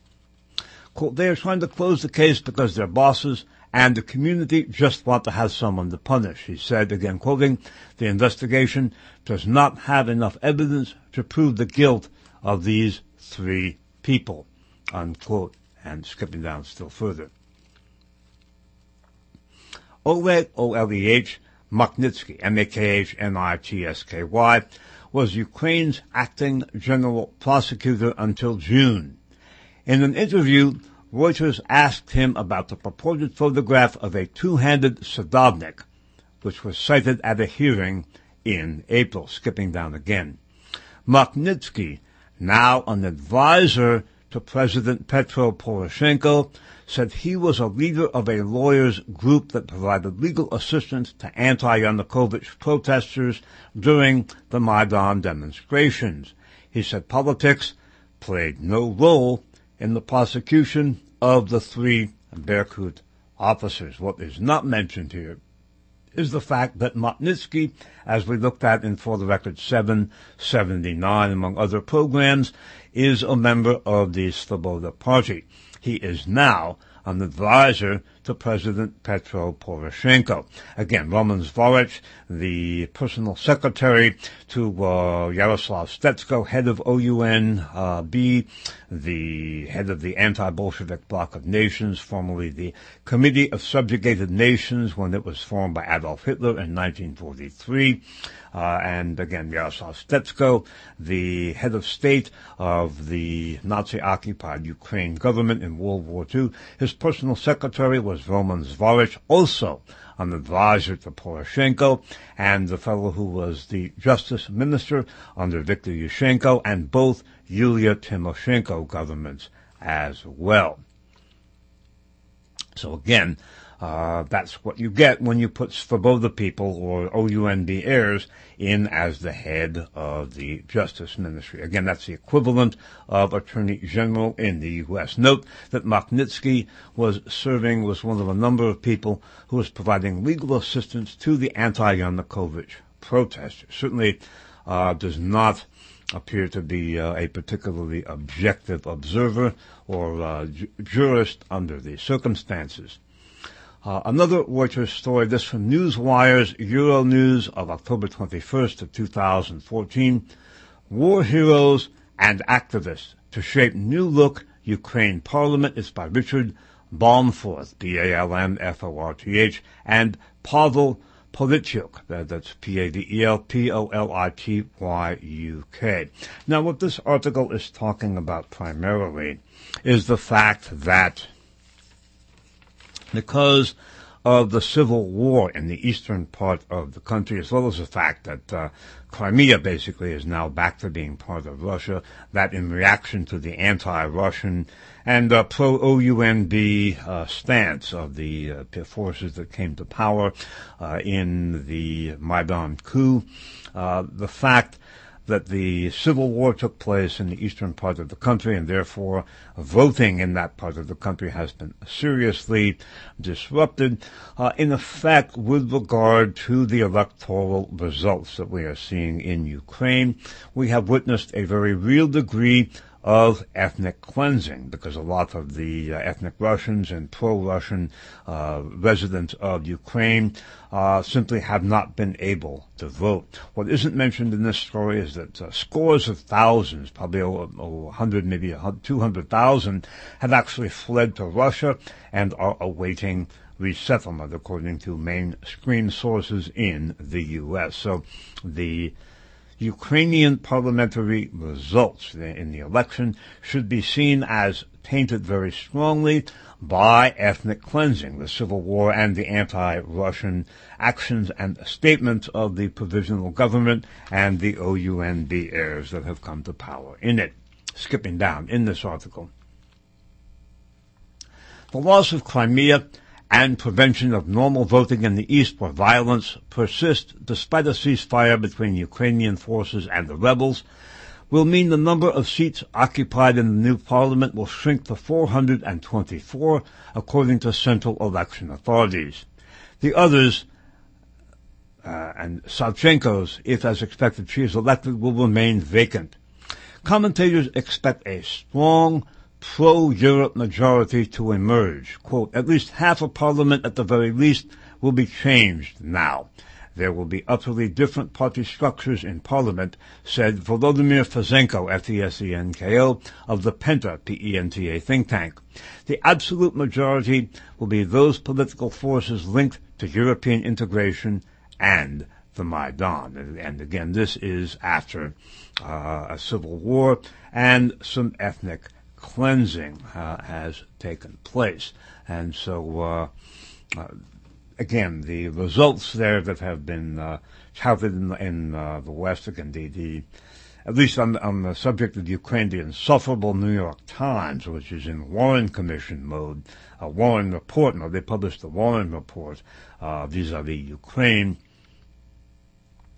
Quote, they are trying to close the case because their bosses and the community just want to have someone to punish, he said, again quoting, the investigation does not have enough evidence to prove the guilt of these three people, unquote, and skipping down still further. Oleg, O L E H, Magnitsky, M A K H N I T S K Y, was Ukraine's acting general prosecutor until June. In an interview, Reuters asked him about the purported photograph of a two-handed Sadovnik, which was cited at a hearing in April, skipping down again. Magnitsky, now an advisor to President Petro Poroshenko, said he was a leader of a lawyers group that provided legal assistance to anti-Yanukovych protesters during the Maidan demonstrations. He said politics played no role in the prosecution of the three Berkut officers. What is not mentioned here is the fact that Magnitsky, as we looked at in For the Record seven seventy-nine, among other programs, is a member of the Svoboda Party. He is now an advisor to President Petro Poroshenko. Again, Roman Zvarich, the personal secretary to uh, Yaroslav Stetsko, head of O U N B, the head of the anti-Bolshevik bloc of nations, formerly the Committee of Subjugated Nations when it was formed by Adolf Hitler in nineteen forty-three. Uh, and again, Yaroslav Stetsko, the head of state of the Nazi-occupied Ukraine government in World War Two. His personal secretary was Roman Zvarich, also an advisor to Poroshenko, and the fellow who was the justice minister under Viktor Yushchenko, and both Yulia Tymoshenko governments as well. So again, Uh, that's what you get when you put Svoboda people, or O U N B heirs, in as the head of the Justice Ministry. Again, that's the equivalent of Attorney General in the U S. Note that Magnitsky was serving, was one of a number of people who was providing legal assistance to the anti-Yanukovych protesters. Certainly uh, does not appear to be uh, a particularly objective observer or uh, ju- jurist under the circumstances. Uh, another Reuters story, this from Newswire's Euronews of October twenty-first of two thousand fourteen. War heroes and activists to shape new look Ukraine Parliament. It's by Richard Balmforth, B A L M F O R T H, and Pavel Polityuk. That, that's P A V E L P O L I T Y U K. Now, what this article is talking about primarily is the fact that because of the civil war in the eastern part of the country, as well as the fact that uh, Crimea basically is now back to being part of Russia, that in reaction to the anti-Russian and uh, pro-O U N B uh, stance of the uh, forces that came to power uh, in the Maidan coup, uh, the fact that the civil war took place in the eastern part of the country, and therefore voting in that part of the country has been seriously disrupted, uh, in effect with regard to the electoral results that we are seeing in Ukraine. We have witnessed a very real degree of ethnic cleansing, because a lot of the uh, ethnic Russians and pro-Russian uh, residents of Ukraine uh, simply have not been able to vote. What isn't mentioned in this story is that uh, scores of thousands, probably over, over one hundred, maybe two hundred thousand, have actually fled to Russia and are awaiting resettlement, according to mainstream sources in the U S. So the Ukrainian parliamentary results in the election should be seen as tainted very strongly by ethnic cleansing, the civil war, and the anti-Russian actions and statements of the provisional government and the O U N B heirs that have come to power in it. Skipping down in this article. The loss of Crimea and prevention of normal voting in the east where violence persists despite a ceasefire between Ukrainian forces and the rebels will mean the number of seats occupied in the new parliament will shrink to four hundred twenty-four, according to central election authorities. The others, uh, and Savchenko's, if as expected she is elected, will remain vacant. Commentators expect a strong pro-Europe majority to emerge. Quote, at least half of parliament at the very least will be changed now. There will be utterly different party structures in parliament, said Volodymyr Fesenko, F E S E N K O, of the Penta, P E N T A think tank. The absolute majority will be those political forces linked to European integration and the Maidan. And, and again, this is after uh, a civil war and some ethnic cleansing uh, has taken place. And so, uh, uh, again, the results there that have been uh, touted in, in uh, the West, again, the, the, at least on, on the subject of Ukraine, the insufferable New York Times, which is in Warren Commission mode, a Warren report, now they published the Warren report uh, vis-a-vis Ukraine,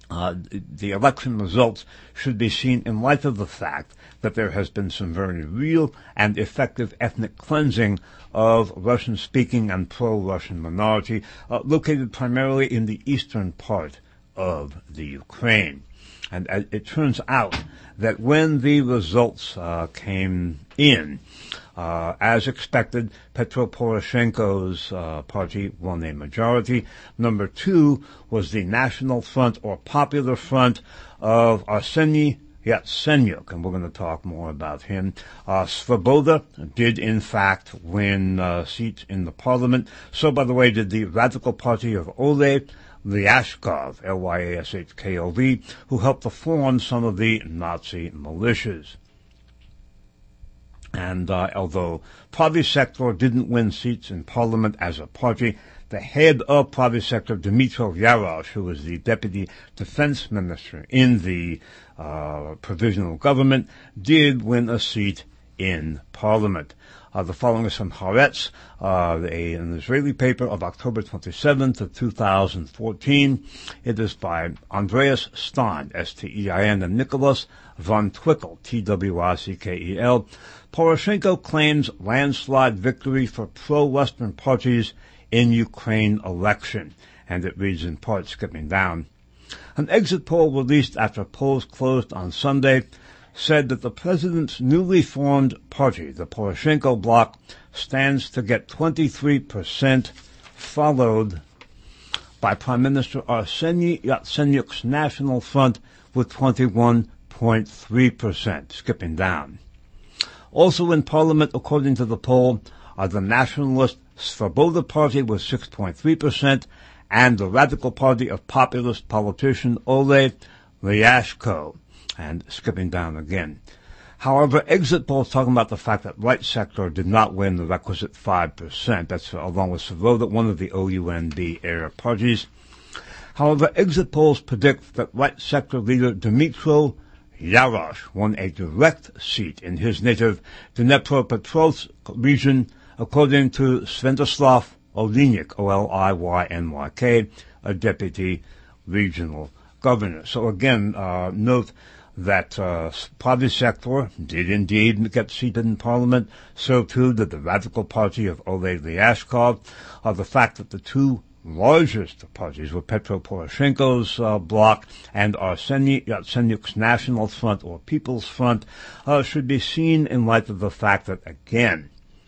Uh, the election results should be seen in light of the fact that there has been some very real and effective ethnic cleansing of Russian-speaking and pro-Russian minority uh, located primarily in the eastern part of the Ukraine. And uh, it turns out that when the results uh, came in, Uh, as expected, Petro Poroshenko's uh, party won a majority. Number two was the National Front or Popular Front of Arseniy Yatsenyuk, and we're going to talk more about him. Uh, Svoboda did, in fact, win uh, seats in the parliament. So, by the way, did the Radical Party of Oleg Lyashkov, L Y A S H K O V, who helped to form some of the Nazi militias. And uh, although Pravy Sector didn't win seats in parliament as a party, the head of Pravy Sector, Dmytro Yarosh, who was the deputy defense minister in the uh, provisional government, did win a seat in parliament. Uh, the following is from Haaretz, uh, a, an Israeli paper of October twenty-seventh of two thousand fourteen. It is by Andreas Stein, S T E I N, and Nicholas von Twickel, T W I C K E L. Poroshenko claims landslide victory for pro-Western parties in Ukraine election. And it reads in part, skipping down. An exit poll released after polls closed on Sunday said that the president's newly formed party, the Poroshenko bloc, stands to get twenty-three percent, followed by Prime Minister Arseniy Yatsenyuk's National Front with twenty-one point three percent, skipping down. Also in parliament, according to the poll, are the nationalist Svoboda party with six point three percent and the Radical Party of populist politician Oleg Lyashko, and skipping down again. However, exit polls talking about the fact that Right Sector did not win the requisite five percent. That's along with Svoboda, one of the O U N B era parties. However, exit polls predict that Right Sector leader Dmytro Yarosh won a direct seat in his native Dnepropetrovsk region, according to Sventoslav Olinyk, O L I Y N Y K, a deputy regional governor. So again, uh, note that uh, Pravy Sector did indeed get seated in parliament. So too did the Radical Party of Oleg Lyashkov. Uh, the fact that the two largest parties were Petro Poroshenko's uh, bloc and Arseniy Yatsenyuk's National Front or People's Front uh, should be seen in light of the fact that, again,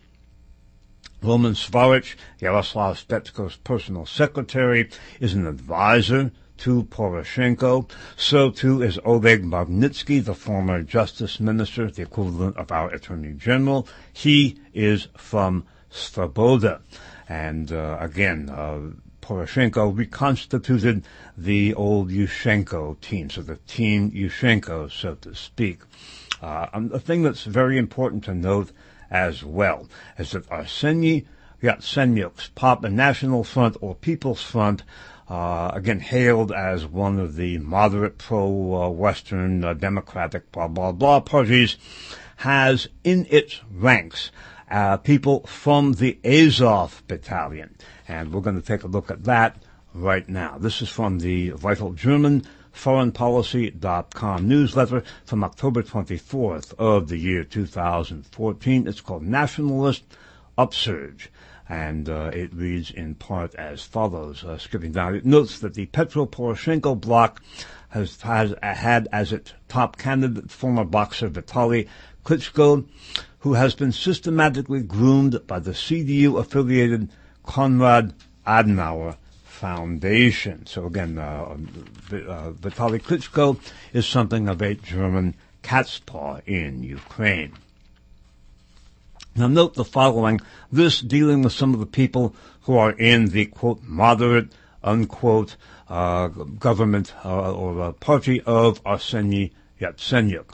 Roman Svarych, Yaroslav Spetsko's personal secretary, is an advisor to Poroshenko. So too is Oleg Magnitsky, the former justice minister, the equivalent of our attorney general. He is from Svoboda. And uh, again, uh, Poroshenko reconstituted the old Yushchenko team, so the team Yushchenko, so to speak. Uh, a thing that's very important to note as well is that Arseniy Yatsenyuk's Pop and National Front or People's Front, uh, again hailed as one of the moderate pro-Western uh, democratic blah blah blah parties, has in its ranks Uh, people from the Azov battalion. And we're going to take a look at that right now. This is from the vital German foreign policy dot com newsletter from October twenty-fourth of the year two thousand fourteen. It's called Nationalist Upsurge. And uh, it reads in part as follows, uh, skipping down. It notes that the Petro Poroshenko bloc has, has had as its top candidate former boxer Vitaly Klitschko, who has been systematically groomed by the C D U-affiliated Konrad Adenauer Foundation. So again, uh, uh, Vitaly Klitschko is something of a German cat's paw in Ukraine. Now note the following, this dealing with some of the people who are in the, quote, moderate, unquote, uh, government uh, or uh, party of Arseniy Yatsenyuk.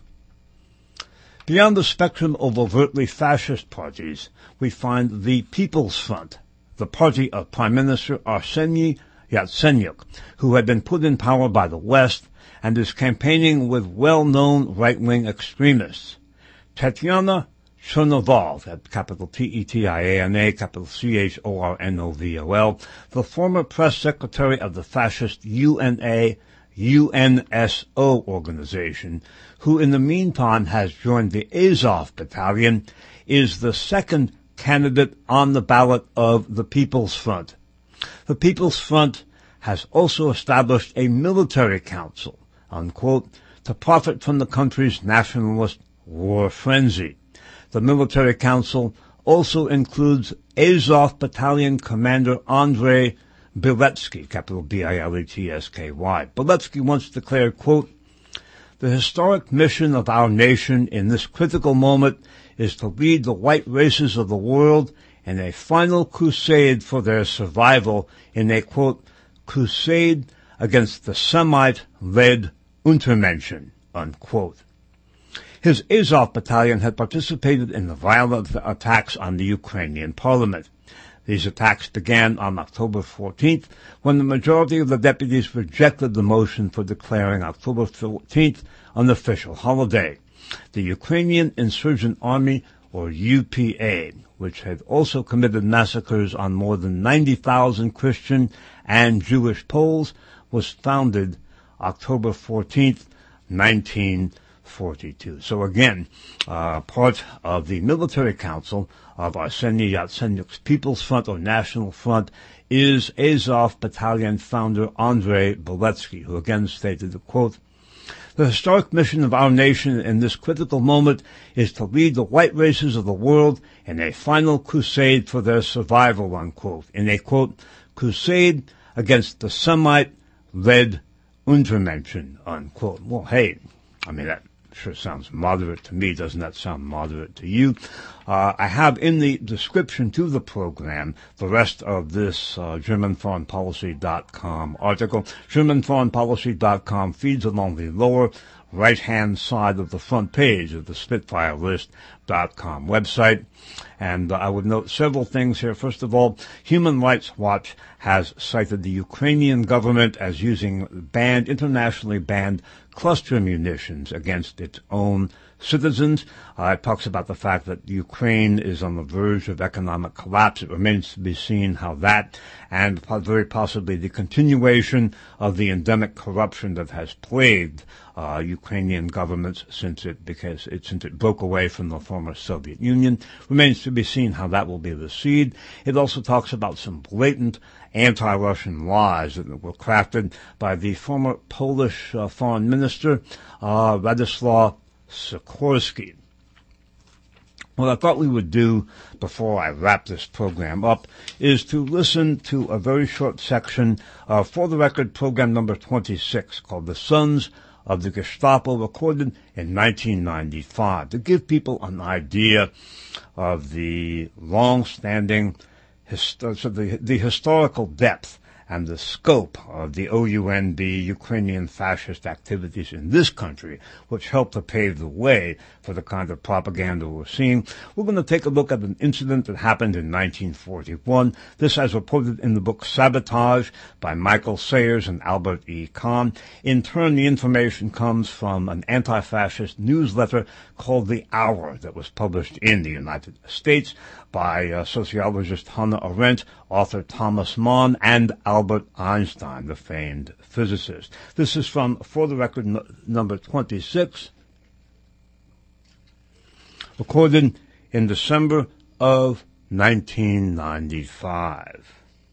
Beyond the spectrum of overtly fascist parties, we find the People's Front, the party of Prime Minister Arseniy Yatsenyuk, who had been put in power by the West and is campaigning with well-known right-wing extremists. Tatiana Chornovol, capital T E T I A N A, capital C H O R N O V O L, the former press secretary of the fascist U N A U N S O organization, who in the meantime has joined the Azov Battalion, is the second candidate on the ballot of the People's Front. The People's Front has also established a military council, unquote, to profit from the country's nationalist war frenzy. The military council also includes Azov Battalion Commander Andrei Biletsky, capital B I L E T S K Y. Biletsky once declared, quote, "The historic mission of our nation in this critical moment is to lead the white races of the world in a final crusade for their survival in a, quote, crusade against the Semite-led Untermenschen," unquote. His Azov Battalion had participated in the violent attacks on the Ukrainian parliament. These attacks began on October fourteenth, when the majority of the deputies rejected the motion for declaring October fourteenth an official holiday. The Ukrainian Insurgent Army, or U P A, which had also committed massacres on more than ninety thousand Christian and Jewish Poles, was founded October fourteenth, nineteen forty-two. So again, uh, part of the military council of Arseny Yatsenyuk's People's Front or National Front is Azov Battalion founder Andrei Biletsky, who again stated, quote, "The historic mission of our nation in this critical moment is to lead the white races of the world in a final crusade for their survival," unquote, in a, quote, crusade against the Semite-led Untermenschen, unquote. Well, hey, I mean, that sure sounds moderate to me. Doesn't that sound moderate to you? Uh, I have in the description to the program the rest of this uh, German Foreign Policy dot com article. German Foreign Policy dot com feeds along the lower right-hand side of the front page of the Spitfire List dot com website. And uh, I would note several things here. First of all, Human Rights Watch has cited the Ukrainian government as using banned, internationally banned cluster munitions against its own citizens. Uh, it talks about the fact that Ukraine is on the verge of economic collapse. It remains to be seen how that, and very possibly the continuation of the endemic corruption that has plagued uh, Ukrainian governments since it because it since it broke away from the former Soviet Union. Remains to be seen how that will be received. It also talks about some blatant anti-Russian lies that were crafted by the former Polish uh, foreign minister, uh, Radoslaw Sikorski. What I thought we would do before I wrap this program up is to listen to a very short section uh, For the Record program number twenty-six called The Sons of the Gestapo, recorded in nineteen ninety-five, to give people an idea of the long-standing Histo- so the, the historical depth and the scope of the O U N B Ukrainian fascist activities in this country, which helped to pave the way for the kind of propaganda we're seeing. We're going to take a look at an incident that happened in nineteen forty-one. This as reported in the book Sabotage by Michael Sayers and Albert E. Kahn. In turn, the information comes from an anti-fascist newsletter called The Hour that was published in the United States by uh, sociologist Hannah Arendt, author Thomas Mann, and Albert Einstein, the famed physicist. This is from For the Record no, number twenty-six, recorded in December of nineteen ninety-five.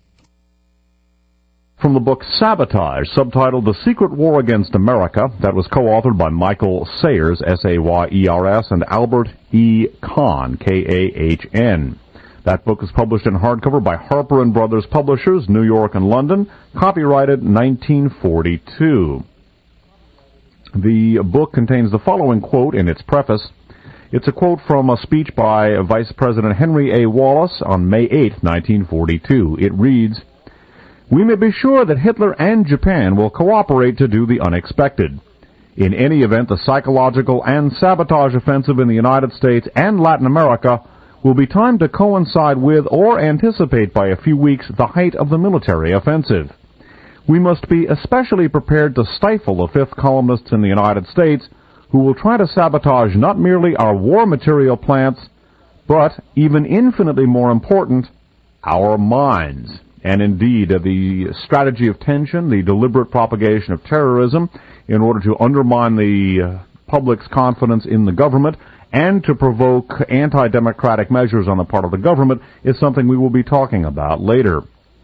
From the book Sabotage, subtitled The Secret War Against America, that was co-authored by Michael Sayers, S A Y E R S, and Albert E. Kahn, K A H N. That book is published in hardcover by Harper and Brothers Publishers, New York and London, copyrighted nineteen forty-two. The book contains the following quote in its preface. It's a quote from a speech by Vice President Henry A. Wallace on May eighth, nineteen forty-two. It reads, "We may be sure that Hitler and Japan will cooperate to do the unexpected. In any event, the psychological and sabotage offensive in the United States and Latin America will be timed to coincide with or anticipate by a few weeks the height of the military offensive. We must be especially prepared to stifle the fifth columnists in the United States who will try to sabotage not merely our war material plants, but, even infinitely more important, our minds." and indeed uh, the strategy of tension, the deliberate propagation of terrorism in order to undermine the uh, public's confidence in the government and to provoke anti-democratic measures on the part of the government is something we will be talking about later.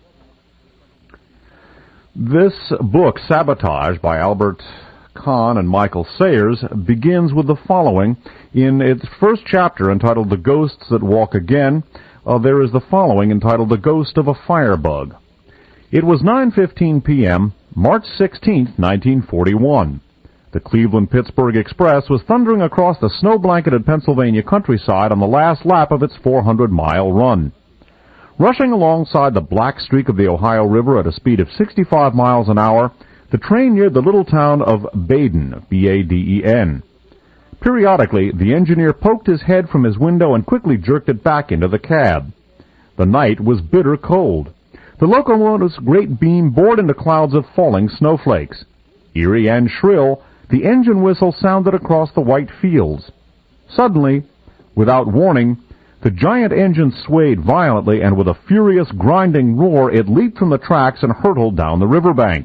This book, Sabotage, by Albert Kahn and Michael Sayers, begins with the following. In its first chapter, entitled The Ghosts That Walk Again, uh, there is the following entitled The Ghost of a Firebug. It was nine fifteen p.m., March sixteenth, nineteen forty-one. The Cleveland-Pittsburgh Express was thundering across the snow-blanketed Pennsylvania countryside on the last lap of its four hundred mile run. Rushing alongside the black streak of the Ohio River at a speed of sixty-five miles an hour, the train neared the little town of Baden, B A D E N. Periodically, the engineer poked his head from his window and quickly jerked it back into the cab. The night was bitter cold. The locomotive's great beam bored into clouds of falling snowflakes. Eerie and shrill, the engine whistle sounded across the white fields. Suddenly, without warning, the giant engine swayed violently, and with a furious grinding roar, it leaped from the tracks and hurtled down the riverbank.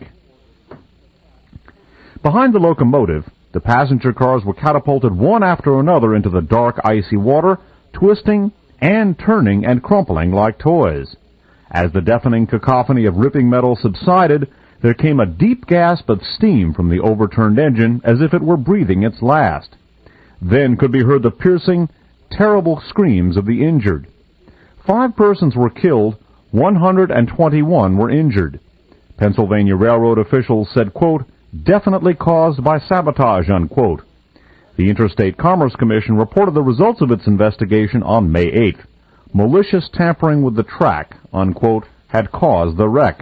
Behind the locomotive, the passenger cars were catapulted one after another into the dark, icy water, twisting and turning and crumpling like toys. As the deafening cacophony of ripping metal subsided, there came a deep gasp of steam from the overturned engine, as if it were breathing its last. Then could be heard the piercing, terrible screams of the injured. Five persons were killed, one hundred twenty-one were injured. Pennsylvania Railroad officials said, quote, definitely caused by sabotage, unquote. The Interstate Commerce Commission reported the results of its investigation on May eighth. Malicious tampering with the track, unquote, had caused the wreck.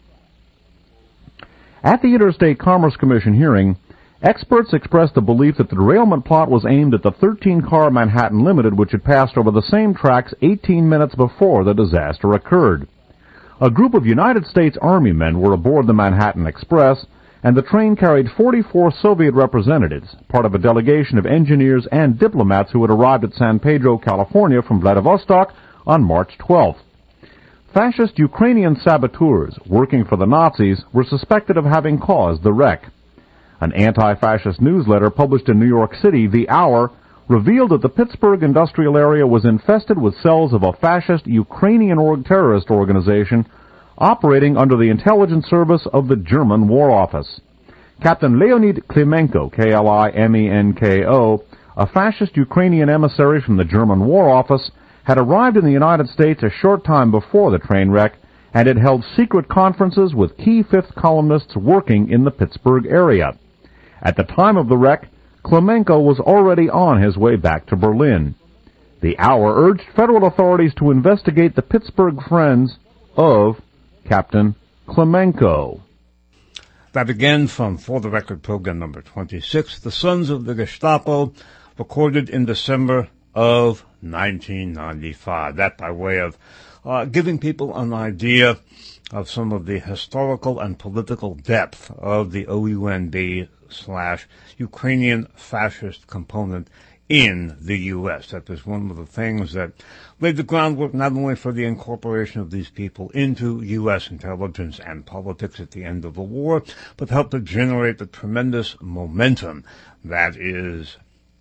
At the Interstate Commerce Commission hearing, experts expressed the belief that the derailment plot was aimed at the thirteen-car Manhattan Limited, which had passed over the same tracks eighteen minutes before the disaster occurred. A group of United States Army men were aboard the Manhattan Express, and the train carried forty-four Soviet representatives, part of a delegation of engineers and diplomats who had arrived at San Pedro, California from Vladivostok on March twelfth. Fascist Ukrainian saboteurs working for the Nazis were suspected of having caused the wreck. An anti-fascist newsletter published in New York City, The Hour, revealed that the Pittsburgh industrial area was infested with cells of a fascist Ukrainian org- terrorist organization operating under the intelligence service of the German War Office. Captain Leonid Klimenko, K L I M E N K O, a fascist Ukrainian emissary from the German War Office, had arrived in the United States a short time before the train wreck and had held secret conferences with key Fifth columnists working in the Pittsburgh area. At the time of the wreck, Klimenko was already on his way back to Berlin. The Hour urged federal authorities to investigate the Pittsburgh friends of Captain Klimenko. That again from For the Record program number twenty-six, The Sons of the Gestapo, recorded in December of nineteen ninety-five. That by way of uh, giving people an idea of some of the historical and political depth of the O U N B slash Ukrainian fascist component in the U S. That was one of the things that laid the groundwork not only for the incorporation of these people into U S intelligence and politics at the end of the war, but helped to generate the tremendous momentum that is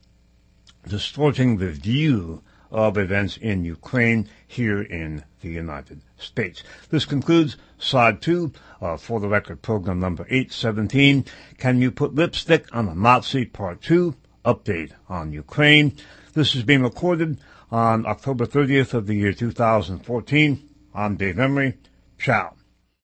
distorting the view of events in Ukraine here in the United States. This concludes Side two uh, For the Record program number eight seventeen, Can You Put Lipstick on a Nazi? Part two, Update on Ukraine. This is being recorded on October thirtieth of the year two thousand fourteen. I'm Dave Emery. Ciao.